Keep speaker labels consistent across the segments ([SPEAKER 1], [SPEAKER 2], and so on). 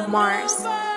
[SPEAKER 1] Mars.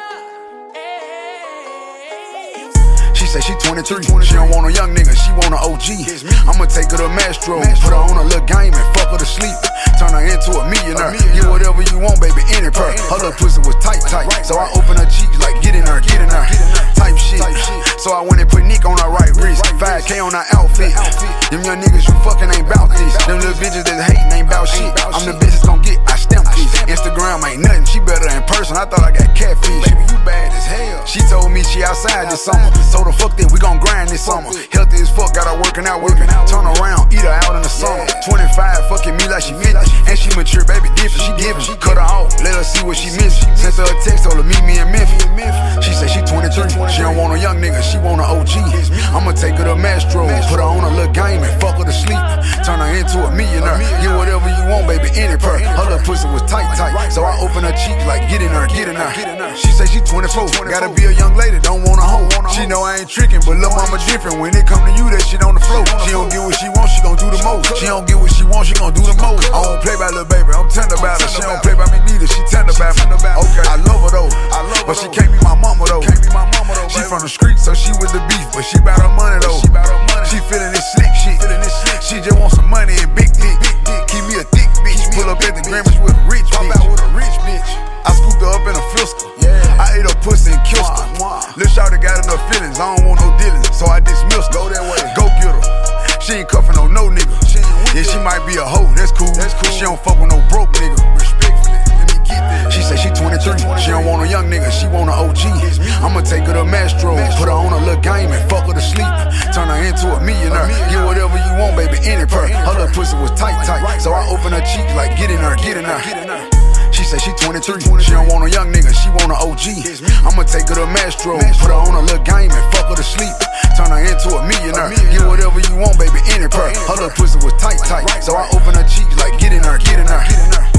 [SPEAKER 2] She say she 23, she don't want a young nigga, she want an OG. I'ma take her to Mastro, put her on a little game and fuck her to sleep. Turn her into a millionaire, get whatever you want, baby, any per. Her little pussy was tight, so I open her cheeks like get in her, type shit. So I went and put Nick on her right wrist, 5K on her outfit. Them young niggas you fucking ain't bout this. Them little bitches that hatin' ain't bout shit. I'm the bitch that's gon' get, I stamp this. Instagram ain't nothing, she better in person. I thought I got catfish. Baby, you bad as hell. She told me she outside this summer. Told her fuck that, we gon' grind this summer. Healthy as fuck, got her working out. Turn around, eat her out in the summer. 25, fucking me like she 50. And she mature, baby, different. She giving, she cut her off, let her see what she missing. Sent her a text, told her meet me in Memphis. She say she 23, she don't want a young nigga, she want an OG. I'ma take her to Mastro, put her on a little game and fuck her to sleep. Turn her into a millionaire, get whatever you want, baby, any per. Her little pussy was tight, so I open her cheeks like get in her. She say she 24, gotta be a young lady, don't want a hoe. She know I ain't tricking, but lil' mama different. When it come to you, that shit on the floor. She don't get what she wants, she gon' do the most. She don't get what she wants, she gon' do the most. I don't play by lil' baby, I'm tender about her. She don't play by me neither, she tender about me. Okay, I love her though, but she can't be my mama though. She from the street, so she with the beef, but she bout her money though. She feelin' this slick shit. She just want some money and big dick. Keep me a thick bitch. Pull up at the Grammys with a rich bitch. I scooped her up in a Fisker. I ate her pussy and kissed her. Lil' shawty got enough feelings, I don't want no dealings, so I dismissed her. Go that way, go get her. She ain't cuffin' on no nigga. Yeah, she might be a hoe, that's cool. She don't fuck with no broke nigga. Respectfully, let me get that. She say she 23, she don't want a young nigga, she want an OG. I'ma take her to Mastro, put her on a little game and fuck her to sleep. Turn her into a millionaire, get whatever you want, baby, any per. Her little pussy was tight, so I open her cheeks like get in her. She say she 23, she don't want a young nigga, she want an OG. I'ma take her to Mastro, put her on a little game and fuck her to sleep. Turn her into a millionaire, get whatever you want, baby, any per. Her little pussy was tight, so I open her cheeks like get in her.